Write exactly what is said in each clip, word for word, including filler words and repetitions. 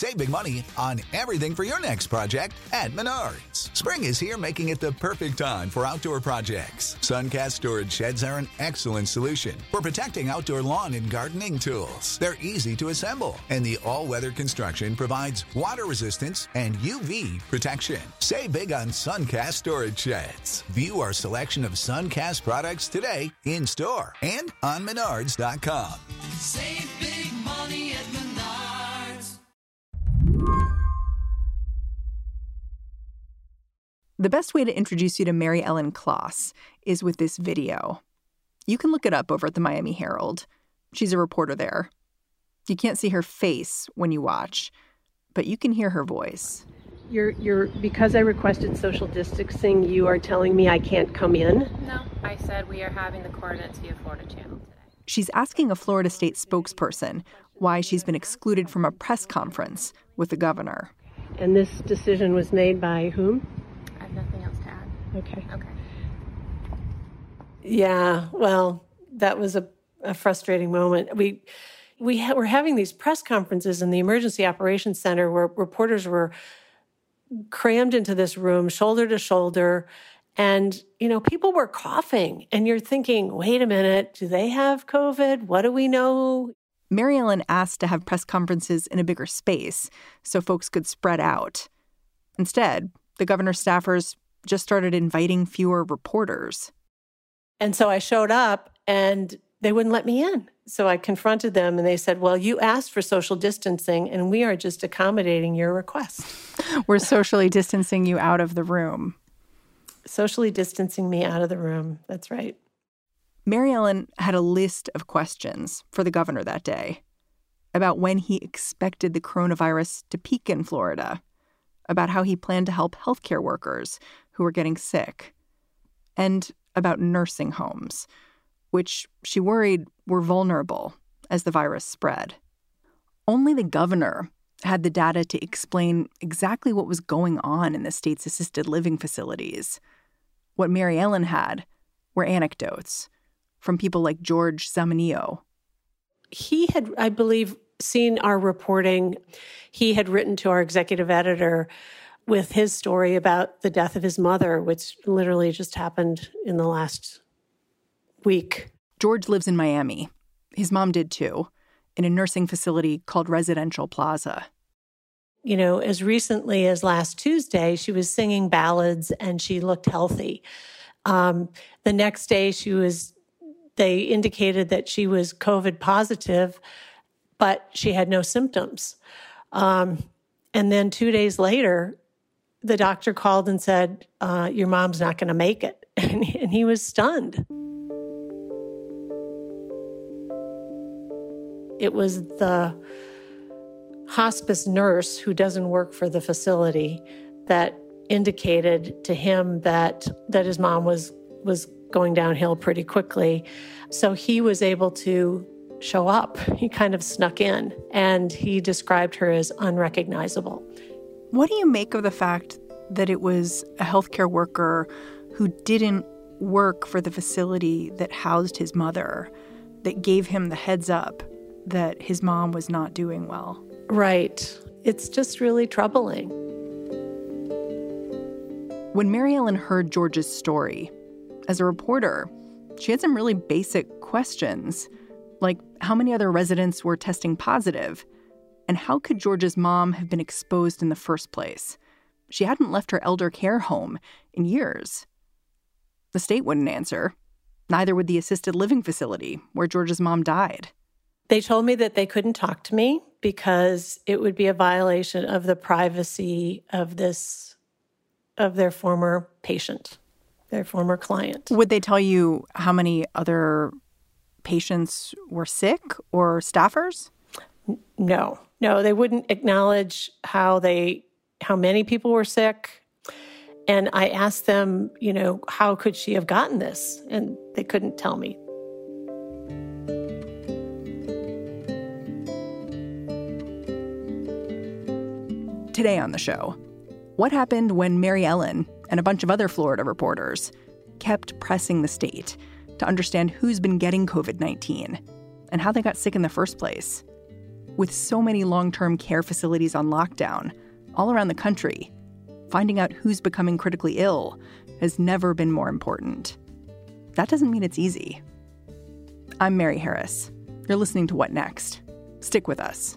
Save big money on everything for your next project at Menards. Spring is here, making it the perfect time for outdoor projects. Suncast storage sheds are an excellent solution for protecting outdoor lawn and gardening tools. They're easy to assemble, and the all-weather construction provides water resistance and U V protection. Save big on Suncast storage sheds. View our selection of Suncast products today in-store and on menards dot com. Save big money at Menards. The best way to introduce you to Mary Ellen Klas is with this video. You can look it up over at the Miami Herald. She's a reporter there. You can't see her face when you watch, but you can hear her voice. You're, you're, because I requested social distancing, you are telling me I can't come in? No, I said we are having the coordinates via Florida Channel today. She's asking a Florida state spokesperson why she's been excluded from a press conference with the governor. And this decision was made by whom? I have nothing else to add. Okay. Okay. Yeah, well, that was a, a frustrating moment. We we ha- were having these press conferences in the Emergency Operations Center where reporters were crammed into this room, shoulder to shoulder, and, you know, people were coughing. And you're thinking, wait a minute, do they have COVID? What do we know? Mary Ellen asked to have press conferences in a bigger space so folks could spread out. Instead, the governor's staffers just started inviting fewer reporters. And so I showed up and they wouldn't let me in. So I confronted them and they said, well, you asked for social distancing and we are just accommodating your request. We're socially distancing you out of the room. Socially distancing me out of the room. That's right. Mary Ellen had a list of questions for the governor that day about when he expected the coronavirus to peak in Florida, about how he planned to help healthcare workers who were getting sick, and about nursing homes, which she worried were vulnerable as the virus spread. Only the governor had the data to explain exactly what was going on in the state's assisted living facilities. What Mary Ellen had were anecdotes from people like George Zamanillo. He had, I believe, seen our reporting. He had written to our executive editor with his story about the death of his mother, which literally just happened in the last week. George lives in Miami. His mom did too, in a nursing facility called Residential Plaza. You know, as recently as last Tuesday, she was singing ballads and she looked healthy. Um, the next day, she was, they indicated that she was COVID positive, but she had no symptoms. Um, and then two days later, the doctor called and said, uh, your mom's not going to make it. And he, and he was stunned. It was the hospice nurse who doesn't work for the facility that indicated to him that that his mom was was going downhill pretty quickly. So he was able to show up. He kind of snuck in, and he described her as unrecognizable. What do you make of the fact that it was a healthcare worker who didn't work for the facility that housed his mother that gave him the heads up that his mom was not doing well? Right. It's just really troubling. When Mary Ellen heard George's story, as a reporter, she had some really basic questions, like how many other residents were testing positive, and how could George's mom have been exposed in the first place? She hadn't left her elder care home in years. The state wouldn't answer. Neither would the assisted living facility where George's mom died. They told me that they couldn't talk to me because it would be a violation of the privacy of this, of their former patient, their former client. Would they tell you how many other patients were sick or staffers? No, no, they wouldn't acknowledge how they, how many people were sick. And I asked them, you know, how could she have gotten this? And they couldn't tell me. Today on the show, what happened when Mary Ellen and a bunch of other Florida reporters kept pressing the state to understand who's been getting COVID nineteen and how they got sick in the first place? With so many long-term care facilities on lockdown all around the country, finding out who's becoming critically ill has never been more important. That doesn't mean it's easy. I'm Mary Harris. You're listening to What Next? Stick with us.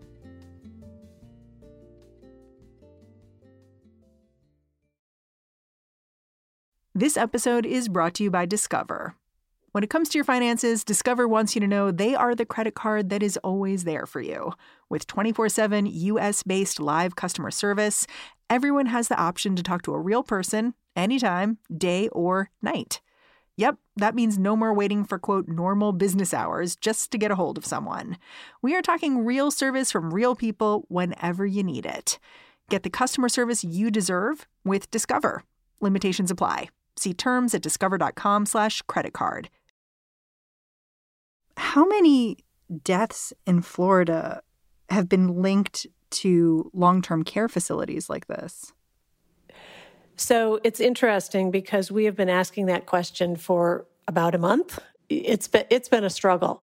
This episode is brought to you by Discover. When it comes to your finances, Discover wants you to know they are the credit card that is always there for you. With twenty-four seven U S-based live customer service, everyone has the option to talk to a real person anytime, day or night. Yep, that means no more waiting for, quote, normal business hours just to get a hold of someone. We are talking real service from real people whenever you need it. Get the customer service you deserve with Discover. Limitations apply. See terms at discover.com slash credit card. How many deaths in Florida have been linked to long-term care facilities like this? So it's interesting because we have been asking that question for about a month. It's been, it's been a struggle.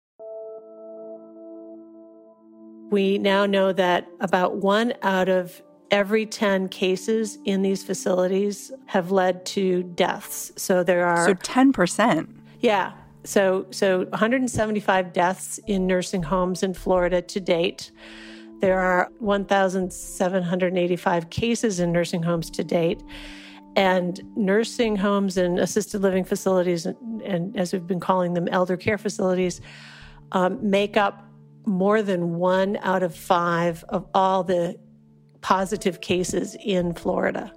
We now know that about one out of every ten cases in these facilities have led to deaths. So there are... So ten percent. Yeah. So, so one hundred seventy-five deaths in nursing homes in Florida to date. There are one thousand seven hundred eighty-five cases in nursing homes to date. And nursing homes and assisted living facilities, and, and as we've been calling them, elder care facilities, um, make up more than one out of five of all the positive cases in Florida.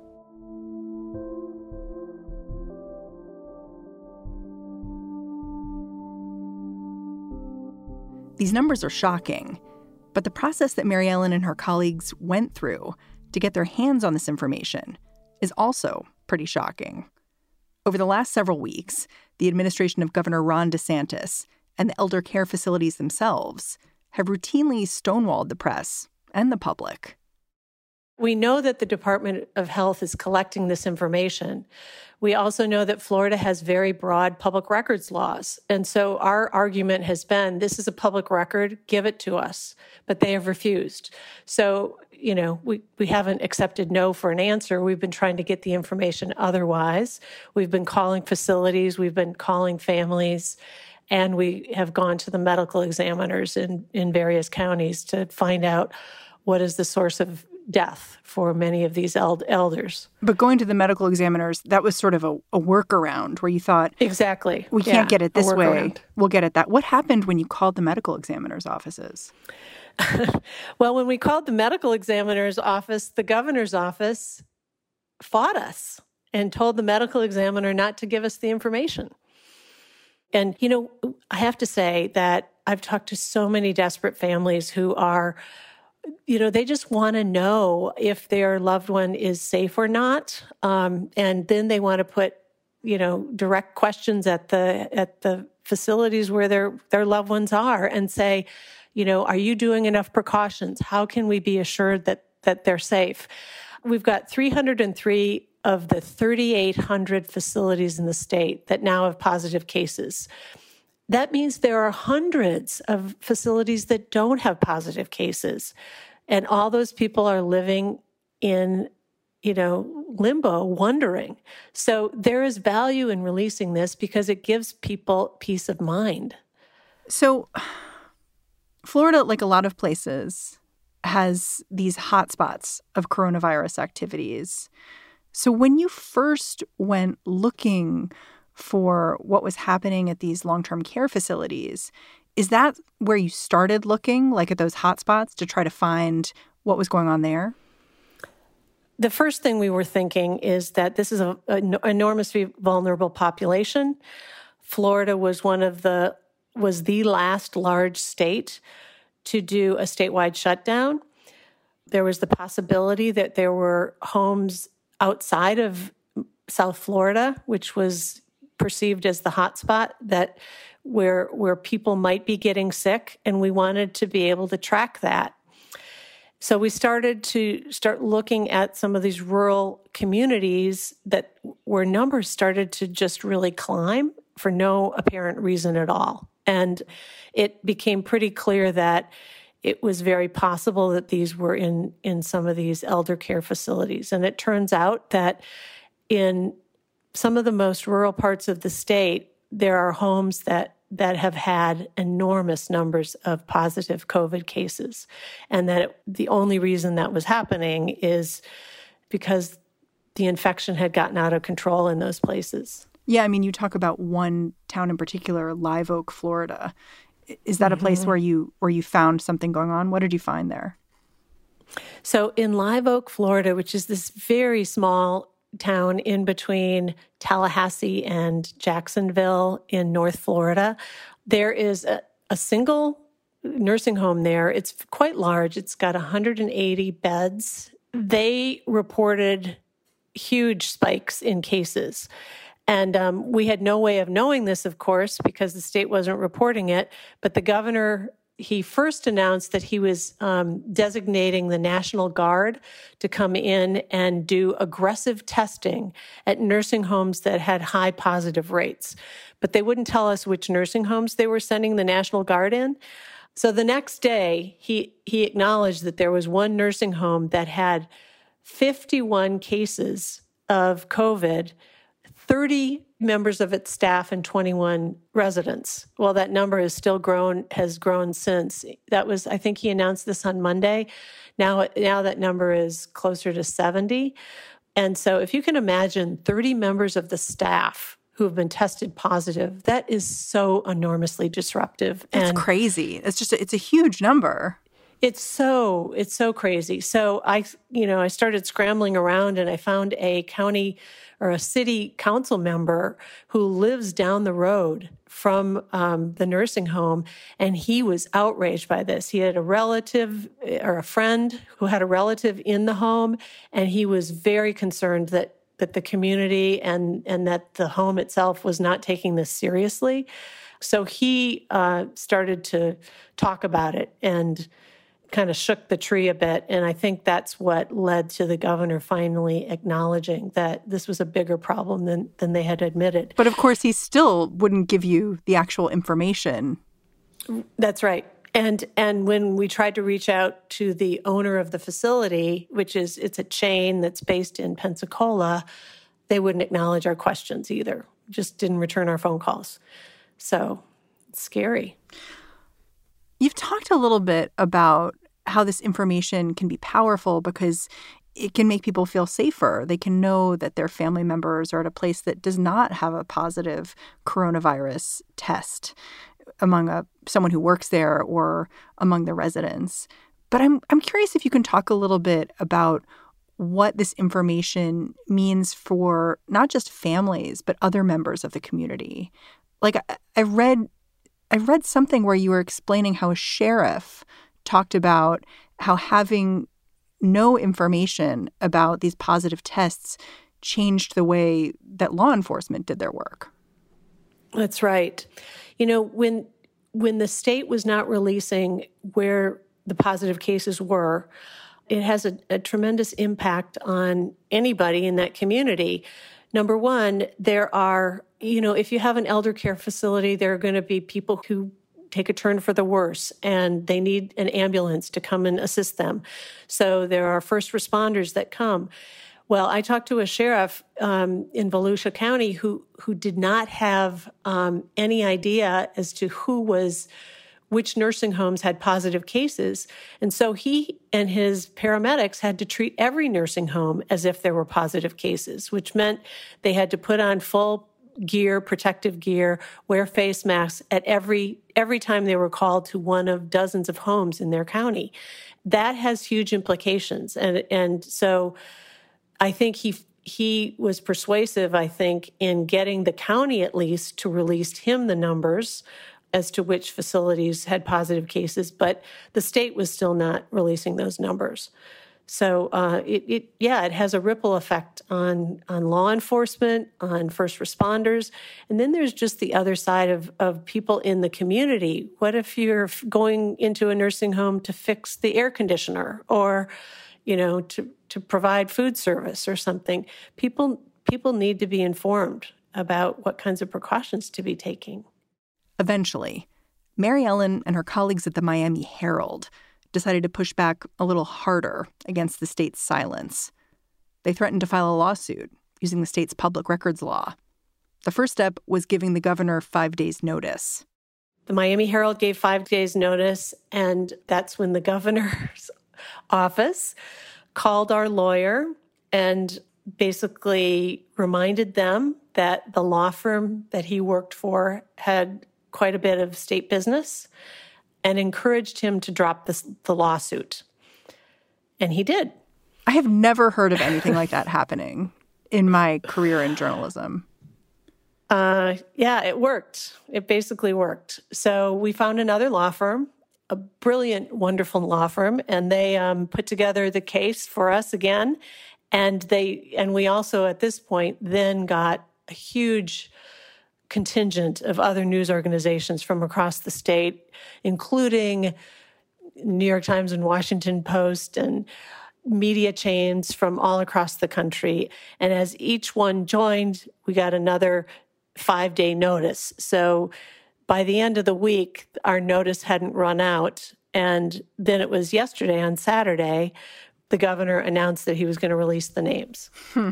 These numbers are shocking, but the process that Mary Ellen and her colleagues went through to get their hands on this information is also pretty shocking. Over the last several weeks, the administration of Governor Ron DeSantis and the elder care facilities themselves have routinely stonewalled the press and the public. We know that the Department of Health is collecting this information. We also know that Florida has very broad public records laws. And so our argument has been, this is a public record, give it to us. But they have refused. So, you know, we, we haven't accepted no for an answer. We've been trying to get the information otherwise. We've been calling facilities, we've been calling families, and we have gone to the medical examiners in, in various counties to find out what is the source of death for many of these eld- elders. But going to the medical examiners, that was sort of a, a workaround where you thought, exactly, we yeah, can't get it this way. Workaround. We'll get it that. What happened when you called the medical examiners' offices? Well, when we called the medical examiner's office, the governor's office fought us and told the medical examiner not to give us the information. And, you know, I have to say that I've talked to so many desperate families who are, you know, they just want to know if their loved one is safe or not. Um, and then they want to put, you know, direct questions at the at the facilities where their their loved ones are and say, you know, are you doing enough precautions? How can we be assured that that they're safe? We've got three hundred three of the thirty-eight hundred facilities in the state that now have positive cases. That means there are hundreds of facilities that don't have positive cases. And all those people are living in, you know, limbo, wondering. So there is value in releasing this because it gives people peace of mind. So Florida, like a lot of places, has these hotspots of coronavirus activities. So when you first went looking for what was happening at these long-term care facilities, is that where you started looking, like at those hotspots, to try to find what was going on there? The first thing we were thinking is that this is an enormously vulnerable population. Florida was one of the, was the last large state to do a statewide shutdown. There was the possibility that there were homes outside of South Florida, which was perceived as the hotspot, that where where people might be getting sick, and we wanted to be able to track that. So we started to start looking at some of these rural communities that where numbers started to just really climb for no apparent reason at all. And it became pretty clear that it was very possible that these were in, in some of these elder care facilities. And it turns out that in some of the most rural parts of the state, there are homes that, that have had enormous numbers of positive COVID cases. And that it, the only reason that was happening is because the infection had gotten out of control in those places. Yeah, I mean, you talk about one town in particular, Live Oak, Florida. Is that a place mm-hmm. where you where you found something going on? What did you find there? So in Live Oak, Florida, which is this very small town in between Tallahassee and Jacksonville in North Florida, there is a, a single nursing home there. It's quite large. It's got one hundred eighty beds. They reported huge spikes in cases. And um, we had no way of knowing this, of course, because the state wasn't reporting it. But the governor, he first announced that he was um, designating the National Guard to come in and do aggressive testing at nursing homes that had high positive rates. But they wouldn't tell us which nursing homes they were sending the National Guard in. So the next day, he, he acknowledged that there was one nursing home that had fifty-one cases of COVID, thirty members of its staff and twenty-one residents. Well, that number has still grown, has grown since. That was, I think he announced this on Monday. Now, now that number is closer to seventy. And so if you can imagine thirty members of the staff who have been tested positive, that is so enormously disruptive. It's and crazy. It's just, a, it's a huge number. It's so, it's so crazy. So I, you know, I started scrambling around and I found a county or a city council member who lives down the road from um, the nursing home. And he was outraged by this. He had a relative or a friend who had a relative in the home. And he was very concerned that, that the community and, and that the home itself was not taking this seriously. So he uh, started to talk about it and kind of shook the tree a bit. And I think that's what led to the governor finally acknowledging that this was a bigger problem than, than they had admitted. But of course, he still wouldn't give you the actual information. That's right. And and when we tried to reach out to the owner of the facility, which is, it's a chain that's based in Pensacola, they wouldn't acknowledge our questions either. Just didn't return our phone calls. So it's scary. You've talked a little bit about how this information can be powerful because it can make people feel safer. They can know that their family members are at a place that does not have a positive coronavirus test among a someone who works there or among the residents. But I'm I'm curious if you can talk a little bit about what this information means for not just families, but other members of the community. Like I, I read I read something where you were explaining how a sheriff talked about how having no information about these positive tests changed the way that law enforcement did their work. That's right. You know, when when the state was not releasing where the positive cases were, it has a, a tremendous impact on anybody in that community. Number one, there are, you know, if you have an elder care facility, there are going to be people who take a turn for the worse and they need an ambulance to come and assist them. So there are first responders that come. Well, I talked to a sheriff um, in Volusia County who who did not have um, any idea as to who was, which nursing homes had positive cases. And so he and his paramedics had to treat every nursing home as if there were positive cases, which meant they had to put on full gear, protective gear, wear face masks at every every time they were called to one of dozens of homes in their county. That has huge implications. And and so I think he he was persuasive, I think, in getting the county at least to release him the numbers as to which facilities had positive cases, but the state was still not releasing those numbers. So uh, it, it, yeah, it has a ripple effect on on law enforcement, on first responders, and then there's just the other side of of people in the community. What if you're going into a nursing home to fix the air conditioner, or you know, to to provide food service or something? People people need to be informed about what kinds of precautions to be taking. Eventually, Mary Ellen and her colleagues at the Miami Herald decided to push back a little harder against the state's silence. They threatened to file a lawsuit using the state's public records law. The first step was giving the governor five days' notice. The Miami Herald gave five days' notice, and that's when the governor's office called our lawyer and basically reminded them that the law firm that he worked for had quite a bit of state business and encouraged him to drop this, the lawsuit. And he did. I have never heard of anything like that happening in my career in journalism. Uh, yeah, it worked. It basically worked. So we found another law firm, a brilliant, wonderful law firm, and they um, put together the case for us again. And they, and we also, at this point, then got a huge contingent of other news organizations from across the state, including New York Times and Washington Post and media chains from all across the country. And as each one joined, we got another five-day notice. So by the end of the week, our notice hadn't run out. And then it was yesterday, on Saturday, the governor announced that he was going to release the names. Hmm.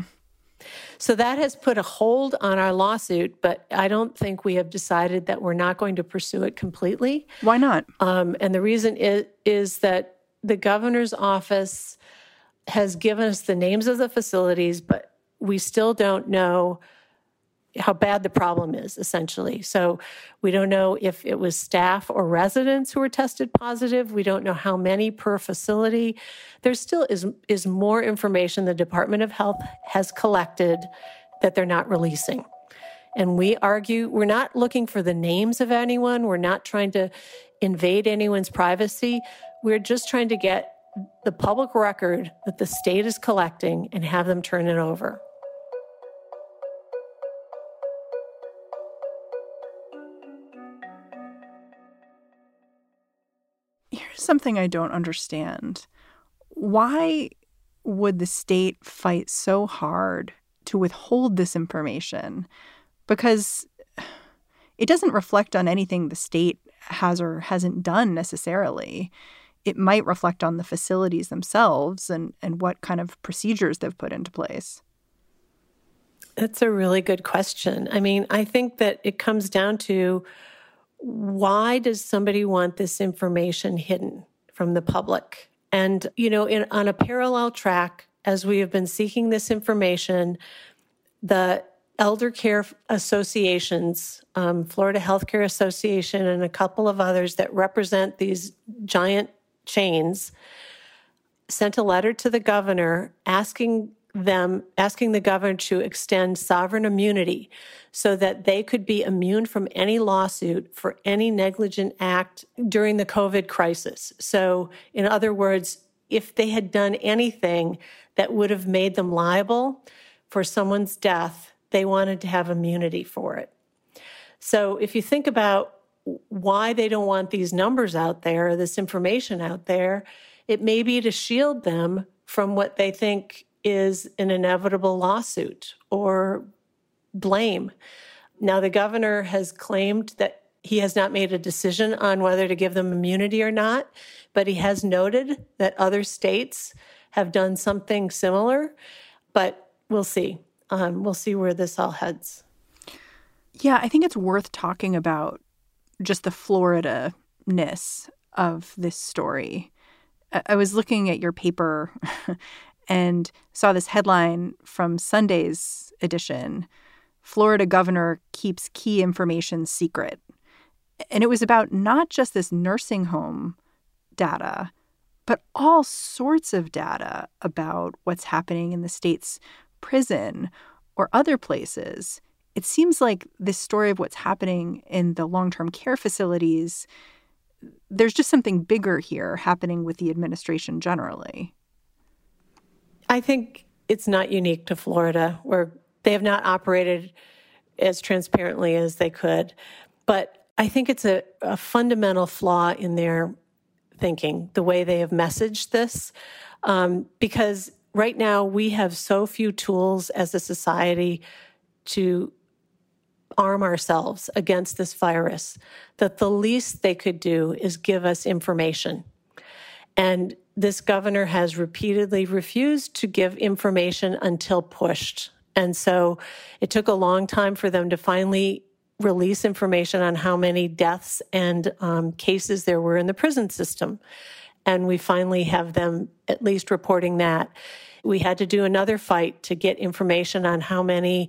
So that has put a hold on our lawsuit, but I don't think we have decided that we're not going to pursue it completely. Why not? Um, and the reason is, is that the governor's office has given us the names of the facilities, but we still don't know how bad the problem is, essentially. So we don't know if it was staff or residents who were tested positive. We don't know how many per facility. There still is, is more information the Department of Health has collected that they're not releasing. And we argue, we're not looking for the names of anyone. We're not trying to invade anyone's privacy. We're just trying to get the public record that the state is collecting and have them turn it over. Here's something I don't understand. Why would the state fight so hard to withhold this information? Because it doesn't reflect on anything the state has or hasn't done necessarily. It might reflect on the facilities themselves and, and what kind of procedures they've put into place. That's a really good question. I mean, I think that it comes down to, why does somebody want this information hidden from the public? And, you know, in, on a parallel track, as we have been seeking this information, the elder care associations, um, Florida Healthcare Association and a couple of others that represent these giant chains, sent a letter to the governor asking them, asking the governor to extend sovereign immunity so that they could be immune from any lawsuit for any negligent act during the COVID crisis. So, in other words, if they had done anything that would have made them liable for someone's death, they wanted to have immunity for it. So if you think about why they don't want these numbers out there, this information out there, it may be to shield them from what they think is an inevitable lawsuit or blame. Now, the governor has claimed that he has not made a decision on whether to give them immunity or not, but he has noted that other states have done something similar, but we'll see. Um, we'll see where this all heads. Yeah, I think it's worth talking about just the Florida-ness of this story. I, I was looking at your paper and saw this headline from Sunday's edition: Florida governor keeps key information secret. And it was about not just this nursing home data, but all sorts of data about what's happening in the state's prison or other places. It seems like this story of what's happening in the long-term care facilities, there's just something bigger here happening with the administration generally. I think it's not unique to Florida, where they have not operated as transparently as they could. But I think it's a, a fundamental flaw in their thinking, the way they have messaged this, um, because right now we have so few tools as a society to arm ourselves against this virus that the least they could do is give us information. And this governor has repeatedly refused to give information until pushed. And so it took a long time for them to finally release information on how many deaths and um, cases there were in the prison system. And we finally have them at least reporting that. We had to do another fight to get information on how many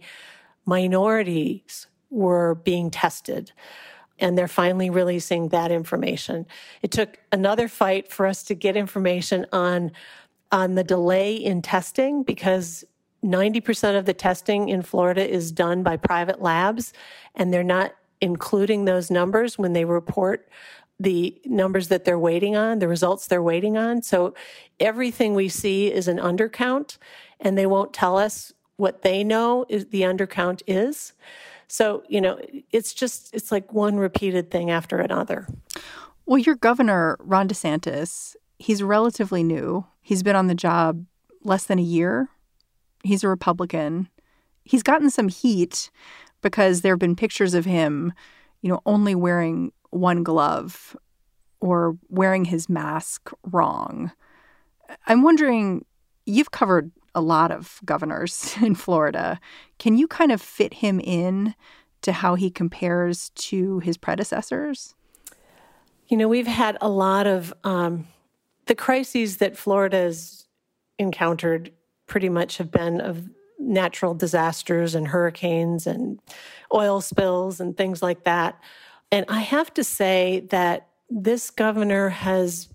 minorities were being tested. And they're finally releasing that information. It took another fight for us to get information on, on the delay in testing, because ninety percent of the testing in Florida is done by private labs, and they're not including those numbers when they report the numbers that they're waiting on, the results they're waiting on. So everything we see is an undercount, and they won't tell us what they know is the undercount is. So, you know, it's just, it's like one repeated thing after another. Well, your governor, Ron DeSantis, he's relatively new. He's been on the job less than a year. He's a Republican. He's gotten some heat because there have been pictures of him, you know, only wearing one glove or wearing his mask wrong. I'm wondering, you've covered a lot of governors in Florida. Can you kind of fit him in to how he compares to his predecessors? You know, we've had a lot of um, the crises that Florida's encountered pretty much have been of natural disasters and hurricanes and oil spills and things like that. And I have to say that this governor has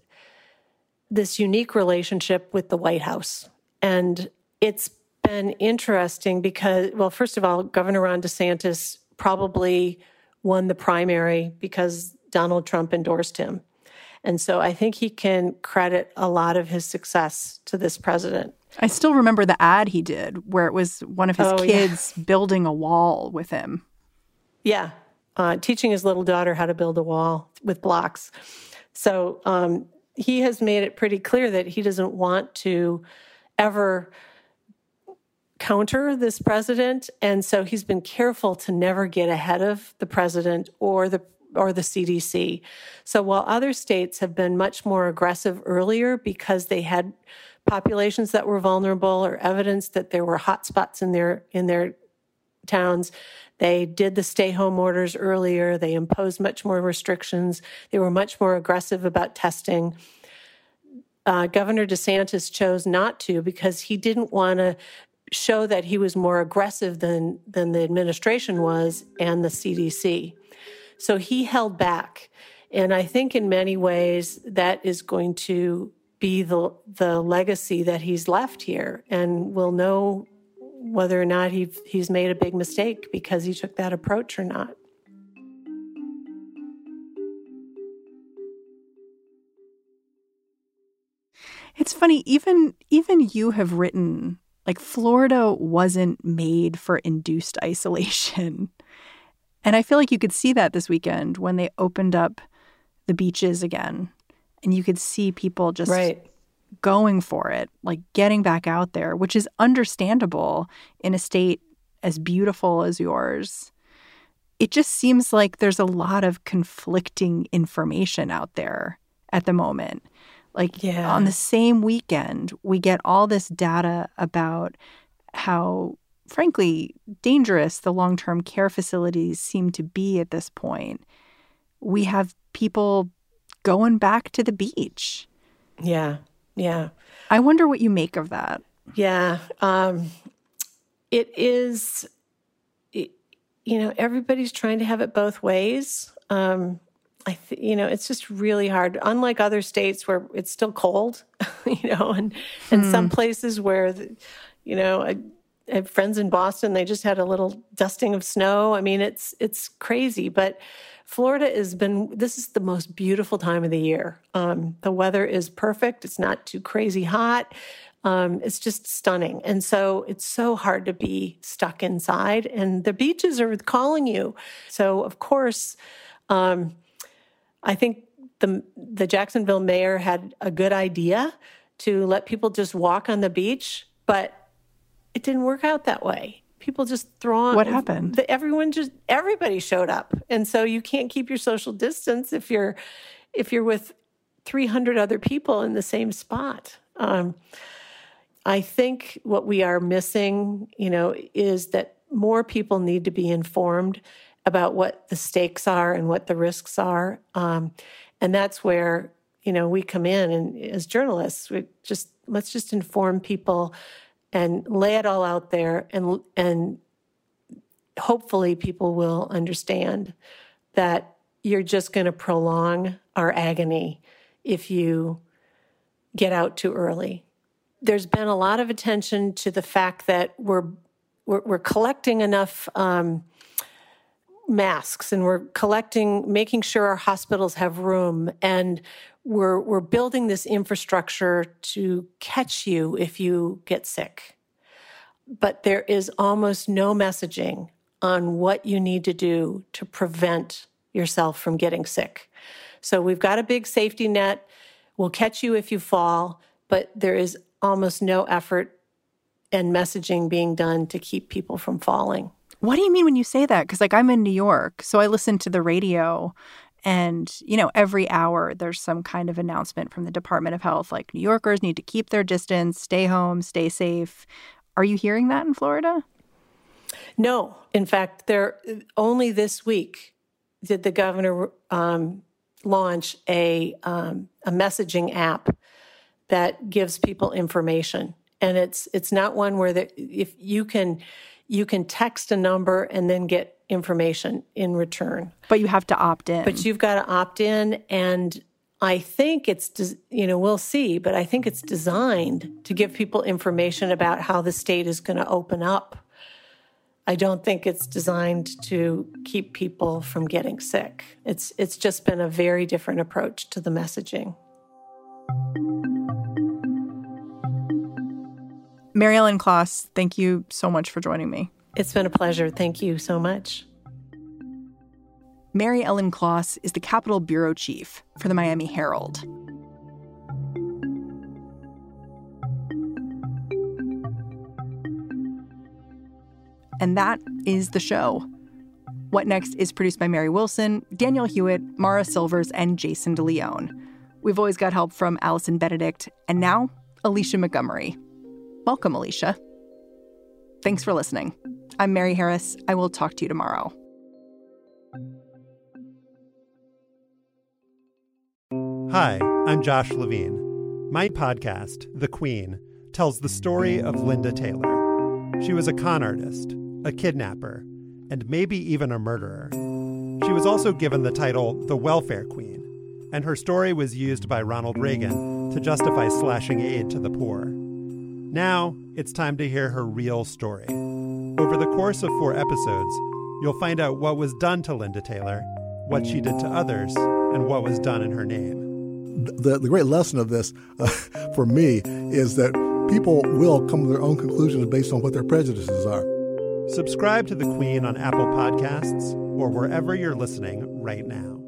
this unique relationship with the White House. And it's been interesting because, well, first of all, Governor Ron DeSantis probably won the primary because Donald Trump endorsed him. And so I think he can credit a lot of his success to this president. I still remember the ad he did where it was one of his oh, kids yeah. building a wall with him. Yeah, uh, teaching his little daughter how to build a wall with blocks. So um, he has made it pretty clear that he doesn't want to ever counter this president. And so he's been careful to never get ahead of the president or the or the C D C. So while other states have been much more aggressive earlier because they had populations that were vulnerable or evidence that there were hotspots in their in their towns, they did the stay-home orders earlier. They imposed much more restrictions. They were much more aggressive about testing. Uh, Governor DeSantis chose not to because he didn't want to show that he was more aggressive than, than the administration was and the C D C. So he held back. And I think in many ways that is going to be the, the legacy that he's left here. And we'll know whether or not he, he's made a big mistake because he took that approach or not. It's funny, even even you have written, like, Florida wasn't made for induced isolation. And I feel like you could see that this weekend when they opened up the beaches again. And you could see people just right. going for it, like getting back out there, which is understandable in a state as beautiful as yours. It just seems like there's a lot of conflicting information out there at the moment. Like yeah. on the same weekend, we get all this data about how, frankly, dangerous the long-term care facilities seem to be at this point. We have people going back to the beach. Yeah, yeah. I wonder what you make of that. Yeah. Um, it is, it, you know, everybody's trying to have it both ways. Um I th- you know, it's just really hard. Unlike other states where it's still cold, you know, and, and hmm. some places where, the, you know, I, I have friends in Boston, they just had a little dusting of snow. I mean, it's it's crazy. But Florida has been, this is the most beautiful time of the year. Um, the weather is perfect. It's not too crazy hot. Um, it's just stunning. And so it's so hard to be stuck inside. And the beaches are calling you. So, of course, um, I think the the Jacksonville mayor had a good idea to let people just walk on the beach, but it didn't work out that way. People just throw on. What happened? The, everyone just everybody showed up, and so you can't keep your social distance if you're if you're with three hundred other people in the same spot. Um, I think what we are missing, you know, is that more people need to be informed about what the stakes are and what the risks are. Um, and that's where, you know, we come in, and as journalists, we just, let's just inform people and lay it all out there, and, and hopefully people will understand that you're just going to prolong our agony if you get out too early. There's been a lot of attention to the fact that we're we're, we're collecting enough um, masks, and we're collecting, making sure our hospitals have room, and we're we're building this infrastructure to catch you if you get sick. But there is almost no messaging on what you need to do to prevent yourself from getting sick. So we've got a big safety net. We'll catch you if you fall, but there is almost no effort and messaging being done to keep people from falling. What do you mean when you say that? Because, like, I'm in New York, so I listen to the radio, and, you know, every hour there's some kind of announcement from the Department of Health, like New Yorkers need to keep their distance, stay home, stay safe. Are you hearing that in Florida? No. In fact, there only this week did the governor um, launch a um, a messaging app that gives people information, and it's it's not one where the, if you can you can text a number and then get information in return, but you have to opt in. But you've got to opt in, and I think it's, you know, we'll see, but I think it's designed to give people information about how the state is going to open up. I don't think it's designed to keep people from getting sick. It's it's just been a very different approach to the messaging. Mary Ellen Klas, thank you so much for joining me. It's been a pleasure. Thank you so much. Mary Ellen Klas is the Capitol Bureau Chief for the Miami Herald. And that is the show. What Next is produced by Mary Wilson, Daniel Hewitt, Mara Silvers, and Jason DeLeon. We've always got help from Allison Benedict, and now Alicia Montgomery. Welcome, Alicia. Thanks for listening. I'm Mary Harris. I will talk to you tomorrow. Hi, I'm Josh Levine. My podcast, The Queen, tells the story of Linda Taylor. She was a con artist, a kidnapper, and maybe even a murderer. She was also given the title the Welfare Queen, and her story was used by Ronald Reagan to justify slashing aid to the poor. Now, it's time to hear her real story. Over the course of four episodes, you'll find out what was done to Linda Taylor, what she did to others, and what was done in her name. The, the great lesson of this, uh, for me, is that people will come to their own conclusions based on what their prejudices are. Subscribe to The Queen on Apple Podcasts or wherever you're listening right now.